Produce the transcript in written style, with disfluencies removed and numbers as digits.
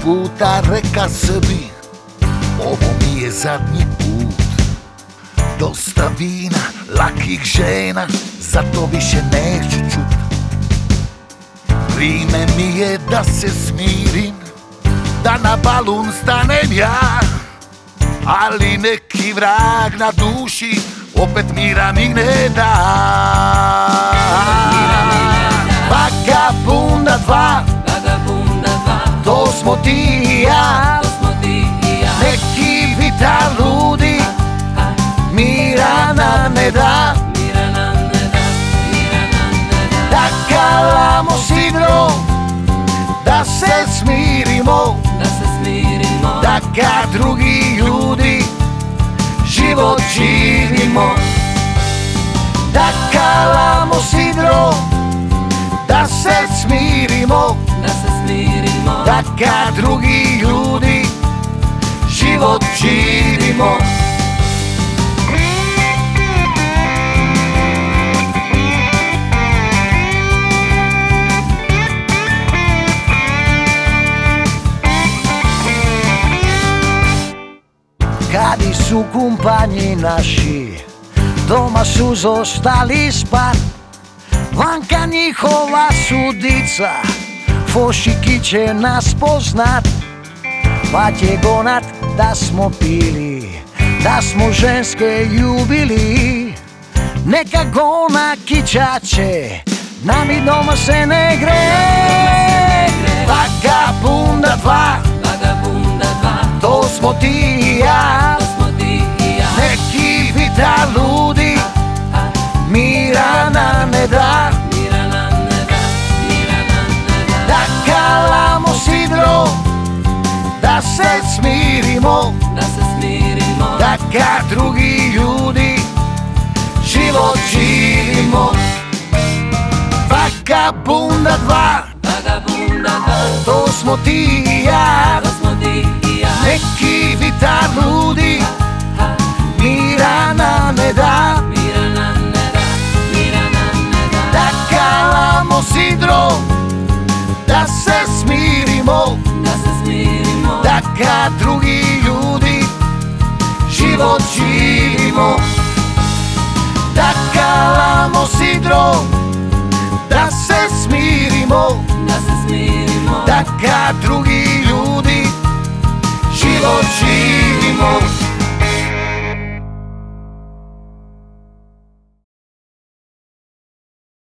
puta reka sebi, ovo mi je zadnji put. Dosta vina, lakih žena, zato više neću čut. Vrime mi je da se smirim, da na balun stanem ja, ali neki vrag na duši opet mira mi ne da. Vagabunda dva, to smo ti i ja, neki vitar ludi, mira nam ne da. Da kalamo sidro, da se smirimo, da ka drugi ljudi život živimo. Da kalamo sidro, da se smirimo, da ka drugi ljudi život živimo. Kadi su kumpanji naši, doma su zostali spat, vanka njihova sudica, fošiki će nas poznat, pa će gonat da smo pili, da smo ženske ljubili. Neka gona kićaće, nami doma se ne gre. Vagabunda dva, to smo ti i ja, neki vitar ludi, mira nam ne da. Da kalamo sidro, da se smirimo, da ka drugi ljudi život živimo. Vagabunda dva, to smo ti i ja, neki vitar ludi, mira nam ne da. Da kalamo sidro, da se smirimo, da ka drugi ljudi život živimo. Da kalamo sidro, da se smirimo, da ka drugi ljudi život živimo.